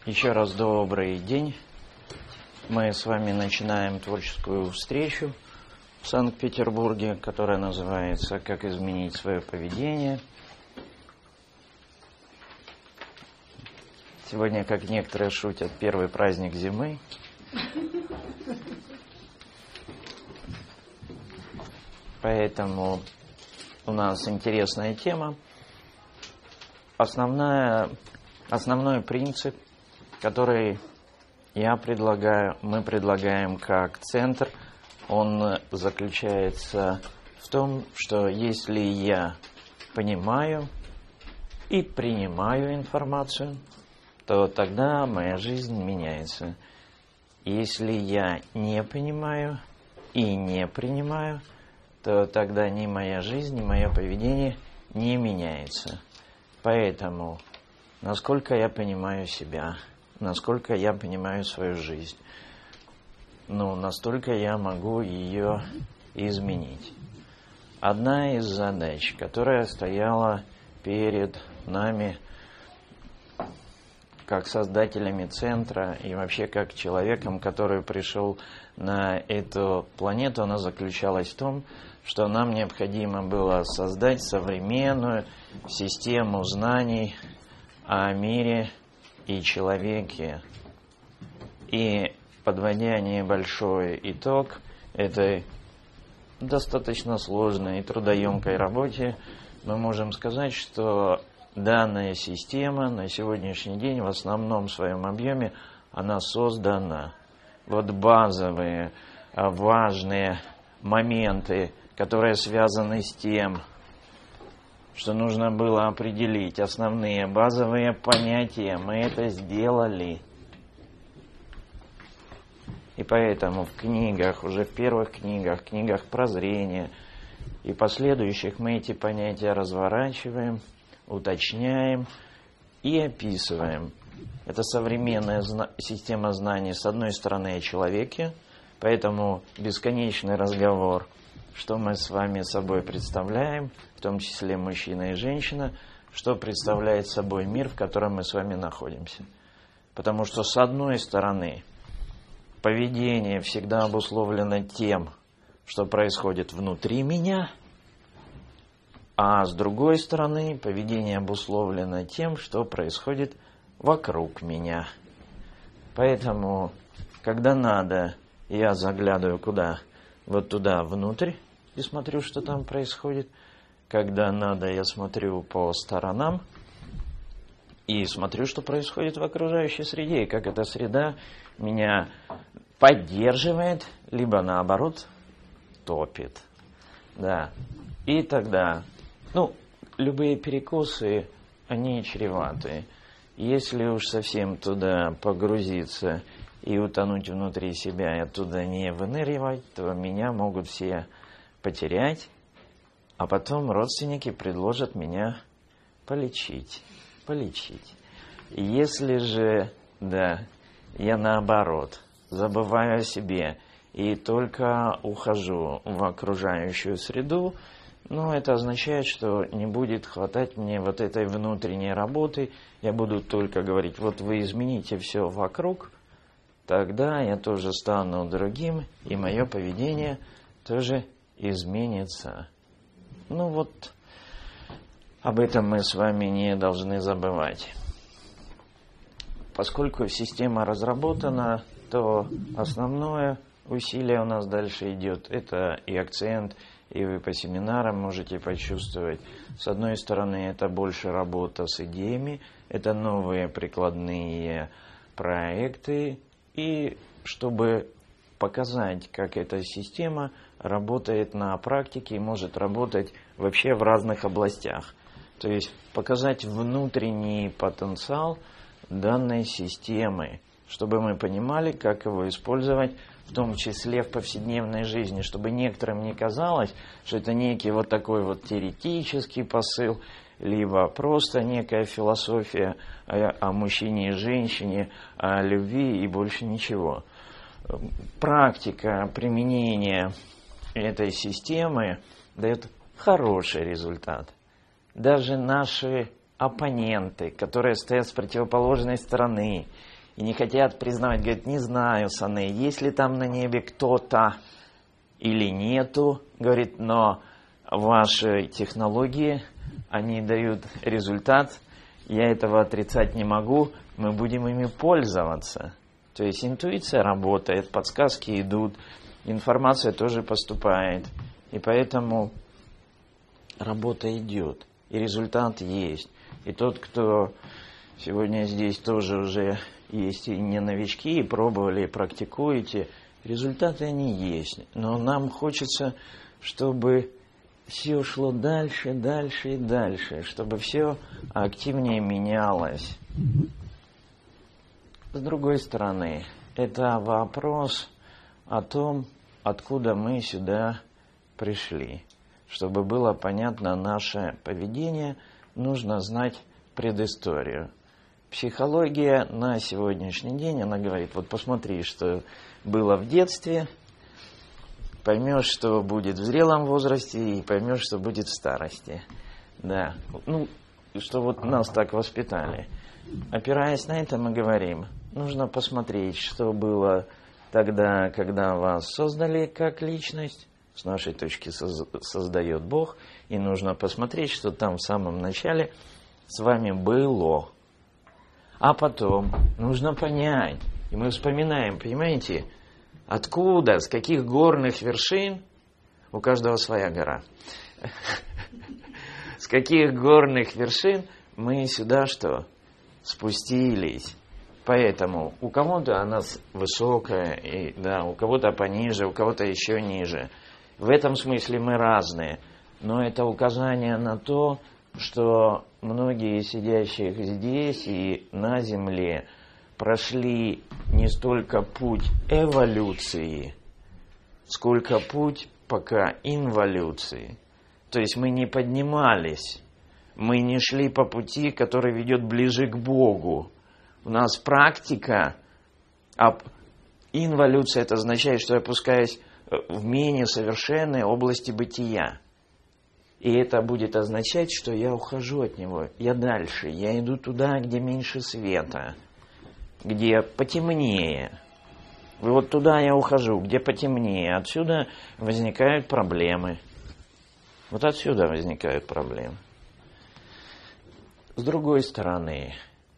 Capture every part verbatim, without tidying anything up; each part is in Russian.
Еще раз добрый день. Мы с вами начинаем творческую встречу в Санкт-Петербурге, которая называется «Как изменить свое поведение». Сегодня, как некоторые шутят, первый праздник зимы. Поэтому у нас интересная тема. Основная, основной принцип, который я предлагаю, мы предлагаем как центр, он заключается в том, что если я понимаю и принимаю информацию, то тогда моя жизнь меняется. Если я не понимаю и не принимаю, то тогда ни моя жизнь, ни мое поведение не меняется. Поэтому, насколько я понимаю себя, насколько я понимаю свою жизнь, ну, настолько я могу ее изменить. Одна из задач, которая стояла перед нами, как создателями центра и вообще как человеком, который пришел на эту планету, она заключалась в том, что нам необходимо было создать современную систему знаний о мире и человеке. И подводя небольшой итог этой достаточно сложной и трудоемкой работе, мы можем сказать, что данная система на сегодняшний день в основном своем объеме она создана. Вот базовые, важные моменты, которые связаны с тем, что нужно было определить основные базовые понятия, мы это сделали. И поэтому в книгах, уже в первых книгах, книгах прозрения и последующих мы эти понятия разворачиваем, уточняем и описываем. Это современная зна- система знаний, с одной стороны, о человеке, поэтому бесконечный разговор, что мы с вами собой представляем, в том числе мужчина и женщина, что представляет собой мир, в котором мы с вами находимся. Потому что, с одной стороны, поведение всегда обусловлено тем, что происходит внутри меня, а с другой стороны, поведение обусловлено тем, что происходит вокруг меня. Поэтому, когда надо, я заглядываю куда? Вот туда, внутрь, и смотрю, что там происходит. Когда надо, я смотрю по сторонам и смотрю, что происходит в окружающей среде, и как эта среда меня поддерживает, либо наоборот топит. Да. И тогда, ну, любые перекосы, они чреваты. Если уж совсем туда погрузиться и утонуть внутри себя, и оттуда не выныривать, то меня могут все потерять, а потом родственники предложат меня полечить. Полечить. Если же, да, я наоборот, забываю о себе и только ухожу в окружающую среду, ну, это означает, что не будет хватать мне вот этой внутренней работы, я буду только говорить, вот вы измените все вокруг, тогда я тоже стану другим, и мое поведение тоже изменится. Ну вот, об этом мы с вами не должны забывать. Поскольку система разработана, то основное усилие у нас дальше идет. Это и акцент, и вы по семинарам можете почувствовать. С одной стороны, это больше работа с идеями, это новые прикладные проекты, и чтобы показать, как эта система работает на практике и может работать вообще в разных областях. То есть показать внутренний потенциал данной системы, чтобы мы понимали, как его использовать, в том числе в повседневной жизни, чтобы некоторым не казалось, что это некий вот такой вот теоретический посыл, либо просто некая философия о, о мужчине и женщине, о любви и больше ничего. Практика применения этой системы дает хороший результат. Даже наши оппоненты, которые стоят с противоположной стороны и не хотят признавать, говорят, не знаю, Сане, есть ли там на небе кто-то или нету, говорит, но ваши технологии, они дают результат, я этого отрицать не могу, мы будем ими пользоваться. То есть интуиция работает, подсказки идут, информация тоже поступает, и поэтому работа идет, и результат есть. И тот, кто сегодня здесь тоже уже есть и не новички, и пробовали, и практикуете, результаты они есть. Но нам хочется, чтобы все шло дальше, дальше и дальше, чтобы все активнее менялось. С другой стороны, это вопрос о том, откуда мы сюда пришли. Чтобы было понятно наше поведение, нужно знать предысторию. Психология на сегодняшний день, она говорит, вот посмотри, что было в детстве, поймешь, что будет в зрелом возрасте, и поймешь, что будет в старости. Да, ну, что вот нас так воспитали. Опираясь на это, мы говорим, нужно посмотреть, что было тогда, когда вас создали как личность, с нашей точки создает Бог, и нужно посмотреть, что там в самом начале с вами было. А потом нужно понять, и мы вспоминаем, понимаете, откуда, с каких горных вершин, у каждого своя гора, с каких горных вершин мы сюда что? Спустились. Поэтому у кого-то она высокая, и, да, у кого-то пониже, у кого-то еще ниже. В этом смысле мы разные. Но это указание на то, что многие сидящих здесь и на земле прошли не столько путь эволюции, сколько путь пока инволюции. То есть мы не поднимались, мы не шли по пути, который ведет ближе к Богу. У нас практика, а инволюция это означает, что я опускаюсь в менее совершенные области бытия. И это будет означать, что я ухожу от него, я дальше, я иду туда, где меньше света, где потемнее. И вот туда я ухожу, где потемнее. Отсюда возникают проблемы. Вот отсюда возникают проблемы. С другой стороны,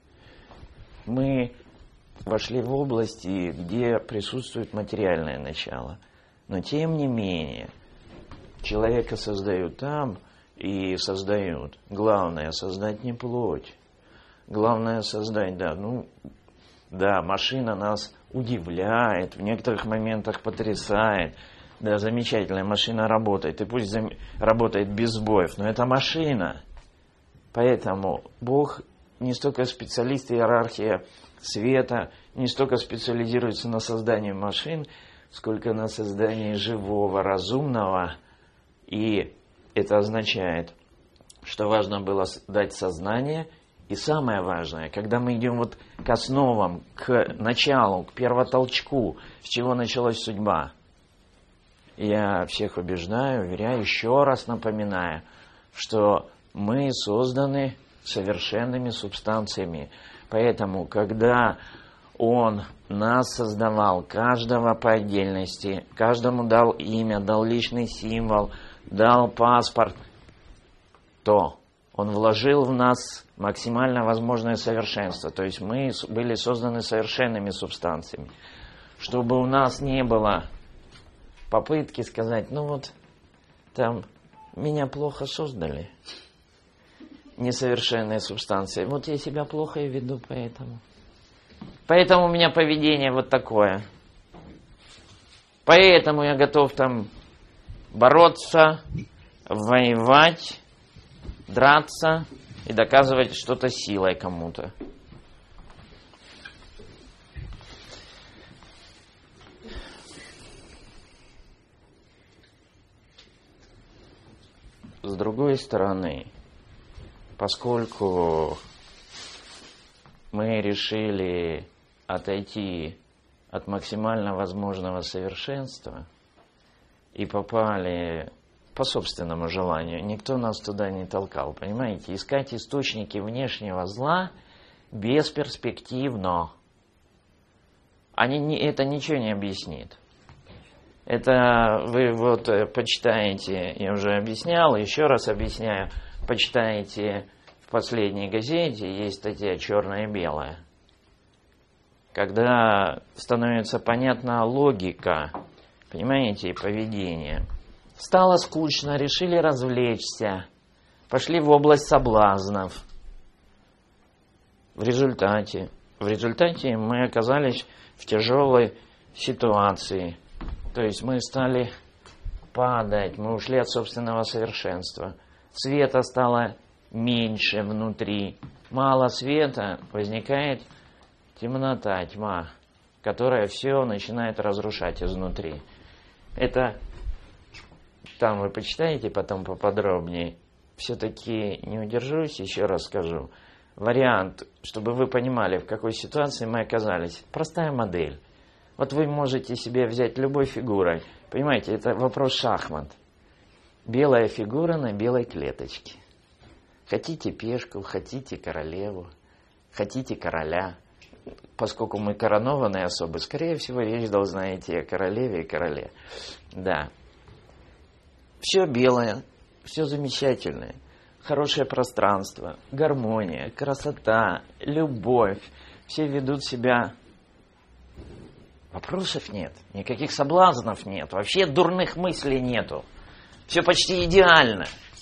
мы вошли в области, где присутствует материальное начало. Но тем не менее, человека создают там и создают. Главное создать не плоть. Главное создать, да, ну, да, машина нас удивляет, в некоторых моментах потрясает. Да, замечательная машина работает, и пусть зам... работает без сбоев, но это машина. Поэтому Бог не столько специалист, иерархия света, не столько специализируется на создании машин, сколько на создании живого, разумного. И это означает, что важно было дать сознание. И самое важное, когда мы идем вот к основам, к началу, к первотолчку, с чего началась судьба. Я всех убеждаю, уверяю, еще раз напоминаю, что мы созданы совершенными субстанциями. Поэтому, когда Он нас создавал, каждого по отдельности, каждому дал имя, дал личный символ, дал паспорт, то Он вложил в нас максимально возможное совершенство. То есть мы были созданы совершенными субстанциями. Чтобы у нас не было попытки сказать, ну вот, там, меня плохо создали. Несовершенные субстанции. Вот я себя плохо и веду поэтому. Поэтому у меня поведение вот такое. Поэтому я готов там бороться, воевать, драться и доказывать что-то силой кому-то. С другой стороны, поскольку мы решили отойти от максимально возможного совершенства и попали по собственному желанию, никто нас туда не толкал, понимаете? Искать источники внешнего зла бесперспективно. они не, это ничего не объяснит. Это вы вот почитаете, я уже объяснял, еще раз объясняю, почитаете в последней газете, есть статья «Черное и белое». Когда становится понятна логика, понимаете, поведение. Стало скучно, решили развлечься, пошли в область соблазнов. В результате, в результате мы оказались в тяжелой ситуации. То есть мы стали падать, мы ушли от собственного совершенства. Света стало меньше внутри. Мало света, возникает темнота, тьма, которая все начинает разрушать изнутри. Это, там вы почитаете потом поподробнее. Все-таки не удержусь, еще раз скажу. Вариант, чтобы вы понимали, в какой ситуации мы оказались. Простая модель. Вот вы можете себе взять любой фигурой. Понимаете, это вопрос шахмат. Белая фигура на белой клеточке. Хотите пешку, хотите королеву, хотите короля. Поскольку мы коронованные особы, скорее всего, речь должна идти о королеве и короле. Да. Все белое, все замечательное. Хорошее пространство, гармония, красота, любовь. Все ведут себя... Вопросов нет, никаких соблазнов нет, вообще дурных мыслей нету. Все почти идеально.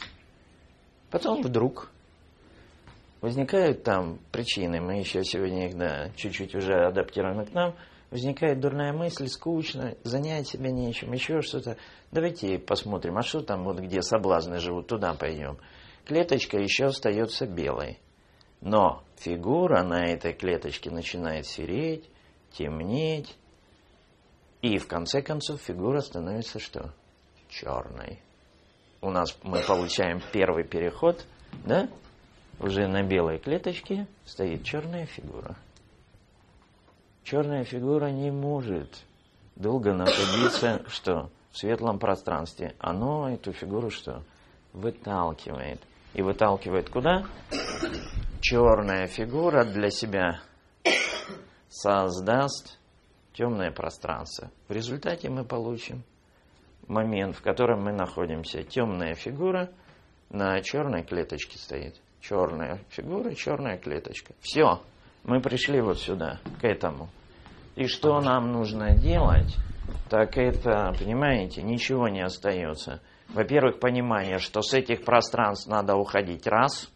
Потом вдруг возникают там причины, мы еще сегодня их, да, чуть-чуть уже адаптированы к нам, возникает дурная мысль, скучно, занять себя нечем, еще что-то. Давайте посмотрим, а что там вот где соблазны живут, туда пойдем. Клеточка еще остается белой. Но фигура на этой клеточке начинает сереть, темнеть. И в конце концов фигура становится что? Черной. У нас мы получаем первый переход, да? Уже на белой клеточке стоит черная фигура. Черная фигура не может долго находиться что? В светлом пространстве. Оно эту фигуру что? Выталкивает. И выталкивает куда? Черная фигура для себя создаст темное пространство. В результате мы получим момент, в котором мы находимся. Темная фигура на черной клеточке стоит. Черная фигура, черная клеточка. Все, мы пришли вот сюда, к этому. И что нам нужно делать, так это, понимаете, ничего не остается. Во-первых, понимание, что с этих пространств надо уходить, раз.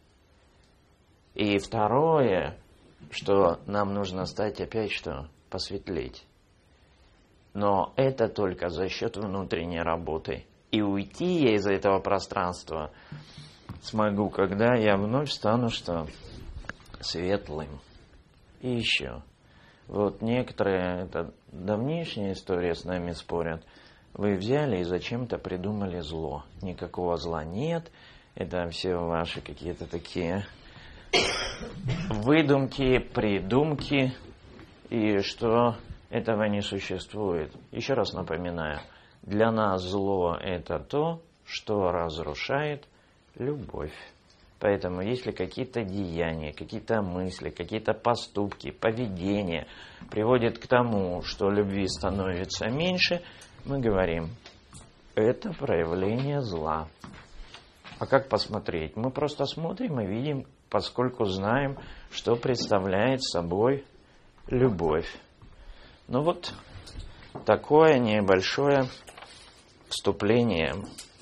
И второе, что нам нужно стать опять что? Посветлеть. Но это только за счет внутренней работы. И уйти я из этого пространства смогу, когда я вновь стану что? Светлым. И еще. Вот некоторые, это давнишняя история, с нами спорят. Вы взяли и зачем-то придумали зло. Никакого зла нет. Это все ваши какие-то такие выдумки, придумки. И что этого не существует. Еще раз напоминаю, для нас зло это то, что разрушает любовь. Поэтому если какие-то деяния, какие-то мысли, какие-то поступки, поведение приводят к тому, что любви становится меньше, мы говорим, это проявление зла. А как посмотреть? Мы просто смотрим и видим, поскольку знаем, что представляет собой любовь. Ну вот такое небольшое вступление